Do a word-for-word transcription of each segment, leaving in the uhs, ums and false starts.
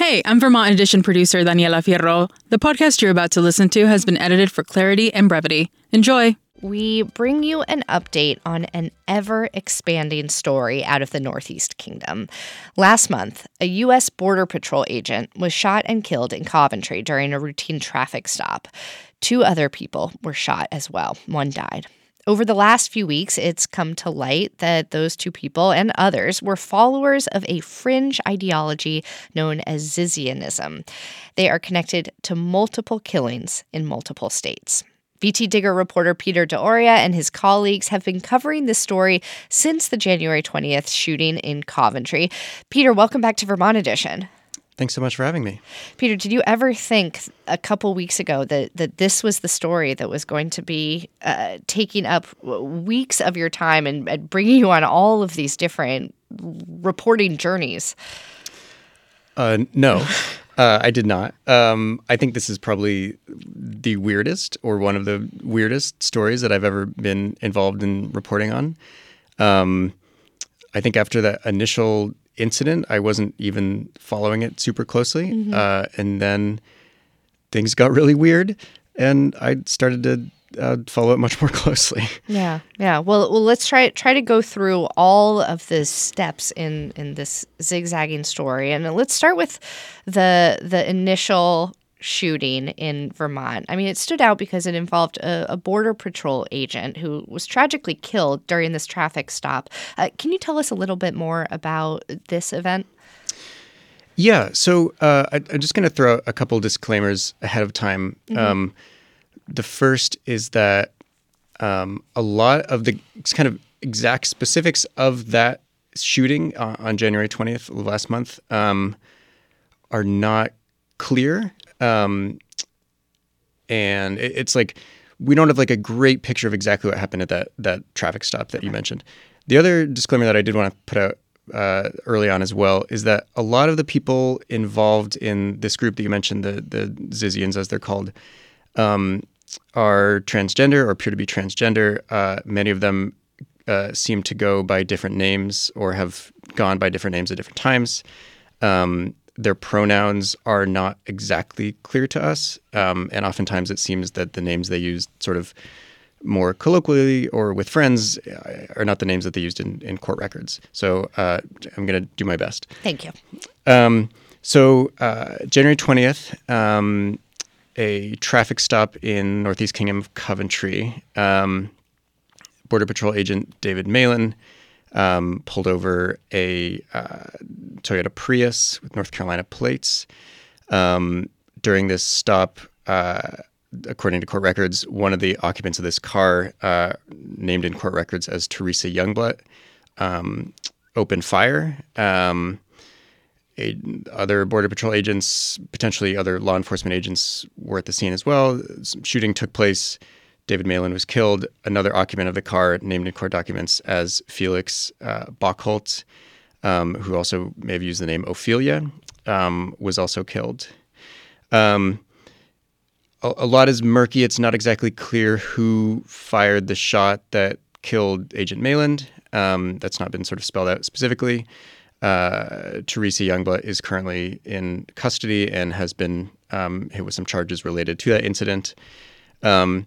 Hey, I'm Vermont Edition producer Daniela Fierro. The podcast you're about to listen to has been edited for clarity and brevity. Enjoy. We bring you an update on an ever-expanding story out of the Northeast Kingdom. Last month, a U S Border Patrol agent was shot and killed in Coventry during a routine traffic stop. Two other people were shot as well. One died. Over the last few weeks, it's come to light that those two people and others were followers of a fringe ideology known as Zizianism. They are connected to multiple killings in multiple states. V T Digger reporter Peter D'Auria and his colleagues have been covering this story since the January twentieth shooting in Coventry. Peter, welcome back to Vermont Edition. Thanks so much for having me. Peter, did you ever think a couple weeks ago that, that this was the story that was going to be uh, taking up weeks of your time and, and bringing you on all of these different reporting journeys? Uh, no, uh, I did not. Um, I think this is probably the weirdest or one of the weirdest stories that I've ever been involved in reporting on. Um, I think after that initial incident, I wasn't even following it super closely. Mm-hmm. Uh, and then things got really weird and I started to uh, follow it much more closely. Yeah. Yeah. Well, well, let's try try to go through all of the steps in, in this zigzagging story. And let's start with the the initial shooting in Vermont. I mean, it stood out because it involved a, a Border Patrol agent who was tragically killed during this traffic stop. Uh, can you tell us a little bit more about this event? Yeah. So uh, I, I'm just going to throw a couple disclaimers ahead of time. Mm-hmm. Um, the first is that um, a lot of the kind of exact specifics of that shooting uh, on January twentieth of last month um, are not clear. Um, and it, it's like, we don't have like a great picture of exactly what happened at that, that traffic stop that you mentioned. The other disclaimer that I did want to put out, uh, early on as well, is that a lot of the people involved in this group that you mentioned, the, the Zizians as they're called, um, are transgender or appear to be transgender. Uh, many of them, uh, seem to go by different names or have gone by different names at different times. Um, Their pronouns are not exactly clear to us, um, and oftentimes it seems that the names they used sort of more colloquially or with friends are not the names that they used in, in court records. So uh, I'm going to do my best. Thank you. Um, so uh, January twentieth, um, a traffic stop in Northeast Kingdom of Coventry, um, Border Patrol agent David Malin Um, pulled over a uh, Toyota Prius with North Carolina plates. Um, during this stop, uh, according to court records, one of the occupants of this car, uh, named in court records as Teresa Youngblood, um, opened fire. Um, a, other Border Patrol agents, potentially other law enforcement agents, were at the scene as well. Some shooting took place. David Malin was killed. Another occupant of the car, named in court documents as Felix uh, Bockholt, um, who also may have used the name Ophelia, um, was also killed. Um, a, a lot is murky. It's not exactly clear who fired the shot that killed Agent Malin. Um, that's not been sort of spelled out specifically. Uh, Teresa Youngblood is currently in custody and has been um, hit with some charges related to that incident. Um,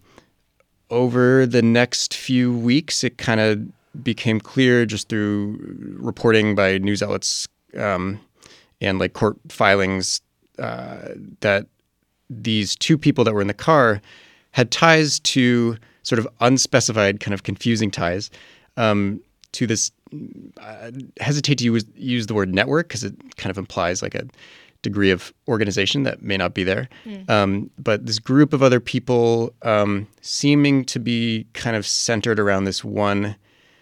Over the next few weeks, it kind of became clear just through reporting by news outlets um, and like court filings uh, that these two people that were in the car had ties to sort of unspecified, kind of confusing ties um, to this. I hesitate to use, use the word network because it kind of implies like a degree of organization that may not be there. Mm. Um, but this group of other people um, seeming to be kind of centered around this one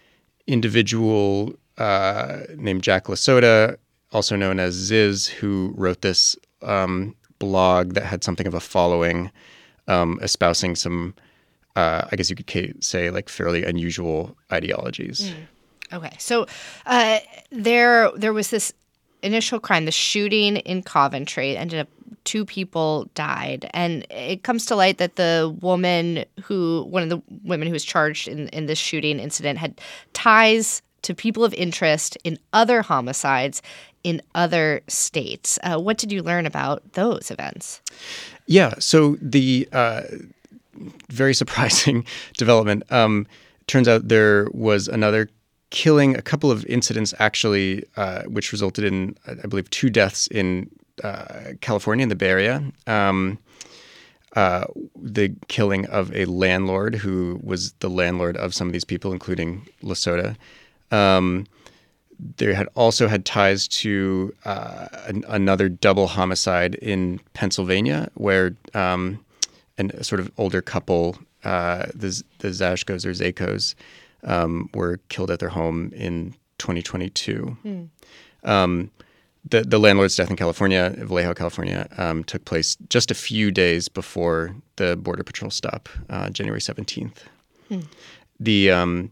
individual uh, named Jack Lasota, also known as Ziz, who wrote this um, blog that had something of a following, um, espousing some, uh, I guess you could say, like fairly unusual ideologies. Mm. Okay. So uh, there, there was this initial crime, the shooting in Coventry. Ended up two people died, and it comes to light that the woman who, one of the women who was charged in, in this shooting incident, had ties to people of interest in other homicides in other states. Uh, what did you learn about those events? Yeah, so the uh, very surprising development, um, turns out there was another killing, a couple of incidents actually, uh, which resulted in, I believe, two deaths in uh, California, in the Bay Area. Um, uh, the killing of a landlord who was the landlord of some of these people, including Lasota. Um, they had also had ties to uh, an, another double homicide in Pennsylvania, where um, an, a sort of older couple, uh, the, the Zashkos or Zakos, um, were killed at their home in twenty twenty-two. Mm. Um, the, the landlord's death in California, Vallejo, California, um, took place just a few days before the Border Patrol stop, uh, January seventeenth. Mm. The um,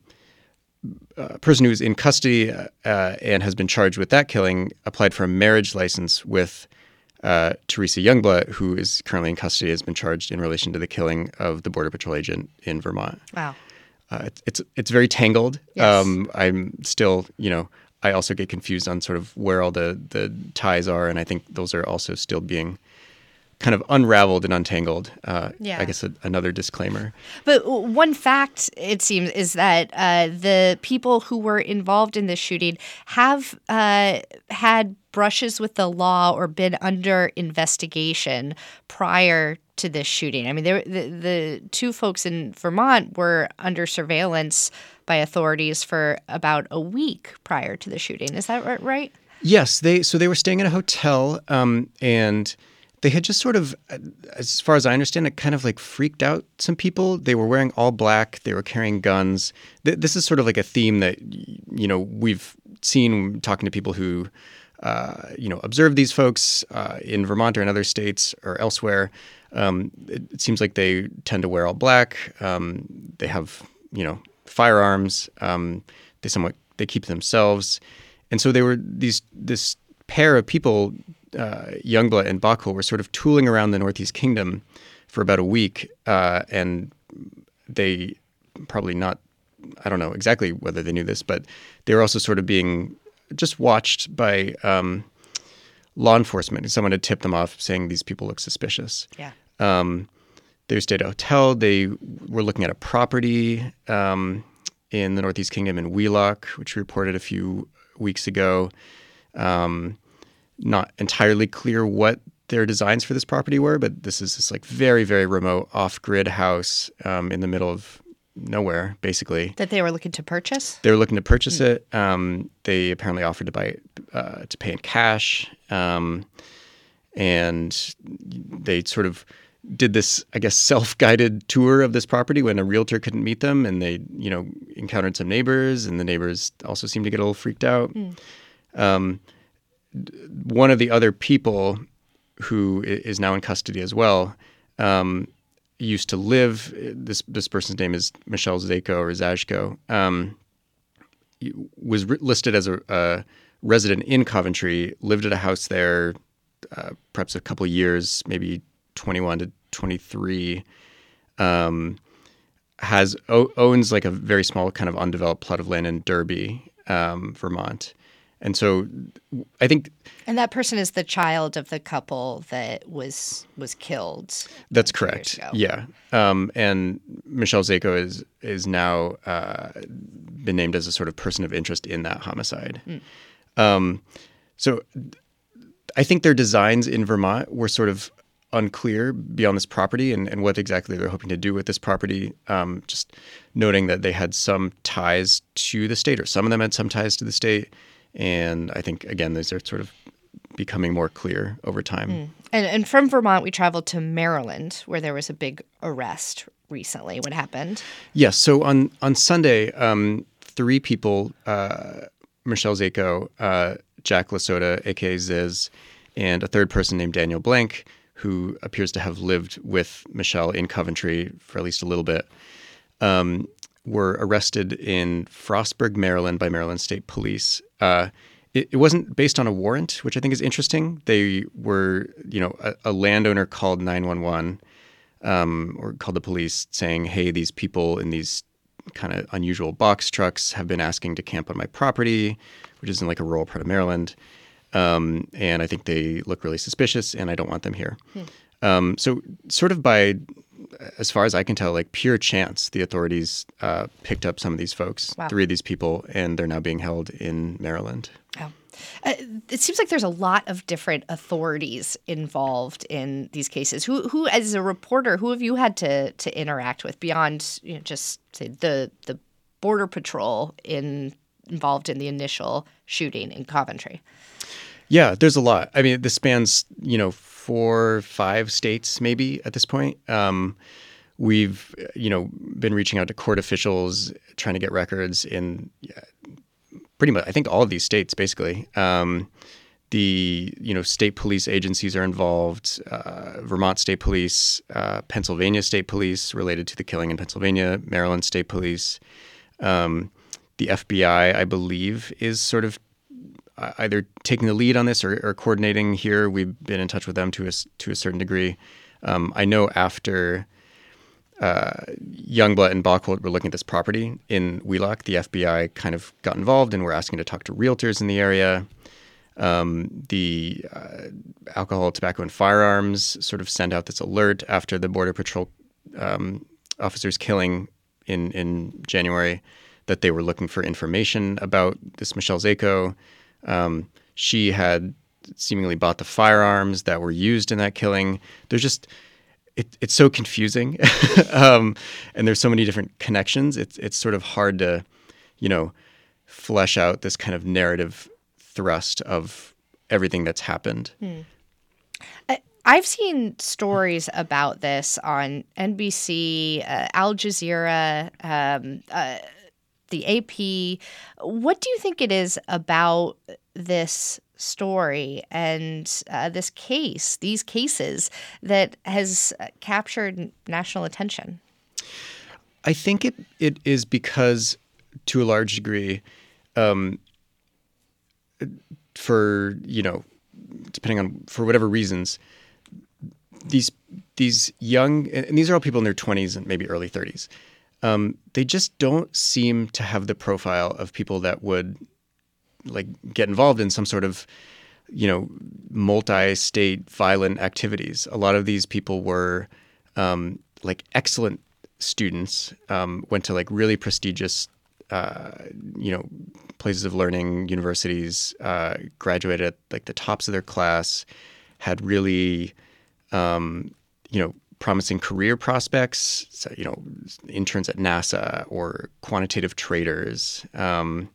uh, person who is in custody uh, and has been charged with that killing applied for a marriage license with uh, Teresa Youngblood, who is currently in custody, has been charged in relation to the killing of the Border Patrol agent in Vermont. Wow. Uh, it's, it's it's very tangled. Yes. Um, I'm still, you know, I also get confused on sort of where all the, the ties are, and I think those are also still being kind of unraveled and untangled. Uh, yeah. I guess a, another disclaimer. But one fact, it seems, is that uh, the people who were involved in this shooting have uh, had brushes with the law or been under investigation prior to this shooting. I mean, there, the, the two folks in Vermont were under surveillance by authorities for about a week prior to the shooting. Is that right? Yes. They so they were staying in a hotel, um, and they had just sort of, as far as I understand it, kind of like freaked out some people. They were wearing all black. They were carrying guns. Th- this is sort of like a theme that, you know, we've seen talking to people who, uh, you know, observe these folks uh, in Vermont or in other states or elsewhere. Um, it, it seems like they tend to wear all black. Um, they have, you know, firearms. Um, they somewhat they keep themselves, and so they were these this pair of people. Uh, Youngblood and Bachel were sort of tooling around the Northeast Kingdom for about a week, uh, and they probably not, I don't know exactly whether they knew this, but they were also sort of being just watched by um, law enforcement. Someone had tipped them off saying these people look suspicious. Yeah. Um, they stayed at a hotel. They were looking at a property um, in the Northeast Kingdom in Wheelock, which we reported a few weeks ago. Um, Not entirely clear what their designs for this property were, but this is this like very, very remote off-grid house um, in the middle of nowhere, basically. That they were looking to purchase? They were looking to purchase mm. it. Um, they apparently offered to buy it, uh, to pay in cash. Um, and they sort of did this, I guess, self-guided tour of this property when a realtor couldn't meet them. And they, you know, encountered some neighbors, and the neighbors also seemed to get a little freaked out. Mm. Um One of the other people who is now in custody as well um, used to live. This this person's name is Michelle Zako or Zashko. Um, was re- listed as a, a resident in Coventry. Lived at a house there, uh, perhaps a couple years, maybe twenty-one to twenty-three. Um, has o- owns like a very small kind of undeveloped plot of land in Derby, um, Vermont. And so I think... And that person is the child of the couple that was was killed. That's correct. Yeah. Um, and Michelle Zako is is now uh, been named as a sort of person of interest in that homicide. Mm. Um, so I think their designs in Vermont were sort of unclear beyond this property and, and what exactly they're hoping to do with this property. Um, just noting that they had some ties to the state, or some of them had some ties to the state. And I think, again, those are sort of becoming more clear over time. Mm. And, and from Vermont, we traveled to Maryland, where there was a big arrest recently. What happened? Yes. So on, on Sunday, um, three people, uh, Michelle Zako, uh, Jack Lasota, a k a. Ziz, and a third person named Daniel Blank, who appears to have lived with Michelle in Coventry for at least a little bit, um, were arrested in Frostburg, Maryland by Maryland State Police. Uh, it, it wasn't based on a warrant, which I think is interesting. They were, you know, a, a landowner called nine one one um, or called the police saying, hey, these people in these kind of unusual box trucks have been asking to camp on my property, which is in like a rural part of Maryland. Um, and I think they look really suspicious, and I don't want them here. Hmm. Um, so sort of by, as far as I can tell, like pure chance, the authorities uh, picked up some of these folks, wow. three of these people, and they're now being held in Maryland. Wow. Uh, it seems like there's a lot of different authorities involved in these cases. Who, who, as a reporter, who have you had to to interact with beyond, you know, just say the the Border Patrol in involved in the initial shooting in Coventry? Yeah, there's a lot. I mean, this spans, you know, four, five states maybe at this point. Um, we've, you know, been reaching out to court officials, trying to get records in yeah, pretty much, I think, all of these states, basically. Um, the, you know, state police agencies are involved, uh, Vermont State Police, uh, Pennsylvania State Police related to the killing in Pennsylvania, Maryland State Police. Um, the F B I, I believe, is sort of either taking the lead on this or, or coordinating here. We've been in touch with them to a, to a certain degree. Um, I know after uh, Youngblood and Bachholt were looking at this property in Wheelock, the F B I kind of got involved and were asking to talk to realtors in the area. Um, the uh, Alcohol, Tobacco, and Firearms sort of sent out this alert after the Border Patrol um, officers' killing in, in January that they were looking for information about this Michelle Zako. Um, she had seemingly bought the firearms that were used in that killing. There's just, it, it's so confusing. um, and there's so many different connections. It's, it's sort of hard to, you know, flesh out this kind of narrative thrust of everything that's happened. Hmm. I, I've seen stories about this on N B C, uh, Al Jazeera, um, uh, the A P. What do you think it is about this story and uh, this case, these cases, that has captured national attention? I think it it is because, to a large degree, um, for, you know, depending on, for whatever reasons, these these young, and these are all people in their twenties and maybe early thirties, Um, they just don't seem to have the profile of people that would like get involved in some sort of, you know, multi-state violent activities. A lot of these people were um, like excellent students, um, went to like really prestigious, uh, you know, places of learning, universities, uh, graduated at like the tops of their class, had really, um, you know, promising career prospects, so, you know, interns at NASA or quantitative traders. Um,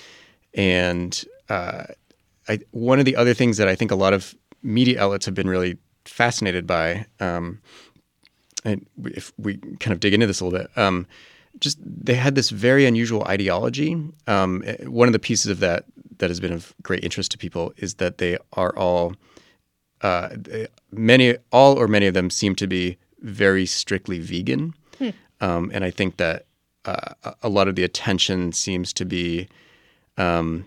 and uh, I, one of the other things that I think a lot of media outlets have been really fascinated by, um, and if we kind of dig into this a little bit, um, just they had this very unusual ideology. Um, one of the pieces of that that has been of great interest to people is that they are all Uh, many, all or many of them seem to be very strictly vegan. Hmm. Um, and I think that uh, a lot of the attention seems to be um,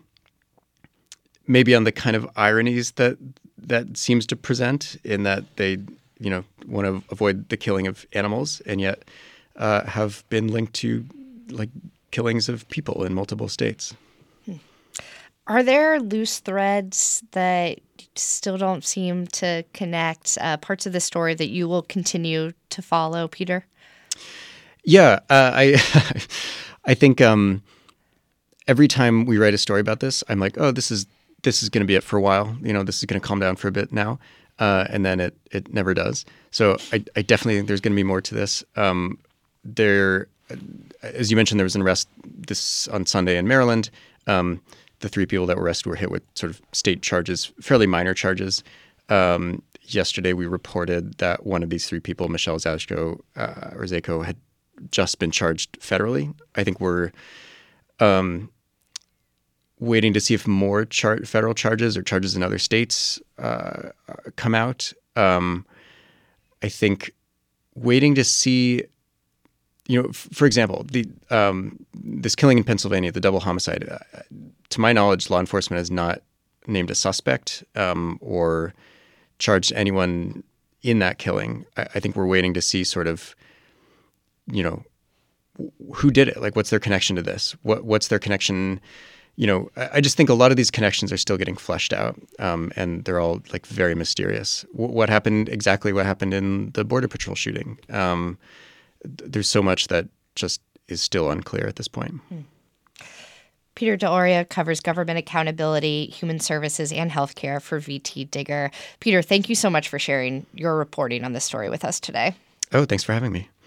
maybe on the kind of ironies that that seems to present, in that they, you know, want to avoid the killing of animals and yet uh, have been linked to like killings of people in multiple states. Hmm. Are there loose threads that still don't seem to connect, uh, parts of the story that you will continue to follow, Peter? Yeah, uh, I I think um, every time we write a story about this, I'm like, oh, this is this is going to be it for a while. You know, this is going to calm down for a bit now, uh, and then it it never does. So I, I definitely think there's going to be more to this. Um, there, as you mentioned, there was an arrest this on Sunday in Maryland. Um, The three people that were arrested were hit with sort of state charges, fairly minor charges. Um, yesterday, we reported that one of these three people, Michelle Zako, uh, or Zako, had just been charged federally. I think we're um, waiting to see if more char- federal charges or charges in other states uh, come out. Um, I think waiting to see, you know, f- for example, the um, this killing in Pennsylvania, the double homicide. Uh, to my knowledge, law enforcement has not named a suspect um, or charged anyone in that killing. I, I think we're waiting to see sort of, you know, who did it? Like, what's their connection to this? What what's their connection? You know, I, I just think a lot of these connections are still getting fleshed out, um, and they're all like very mysterious. W- what happened exactly? What happened in the Border Patrol shooting? Um, th- there's so much that just is still unclear at this point. Hmm. Peter D'Auria covers government accountability, human services, and healthcare for V T Digger. Peter, thank you so much for sharing your reporting on this story with us today. Oh, thanks for having me.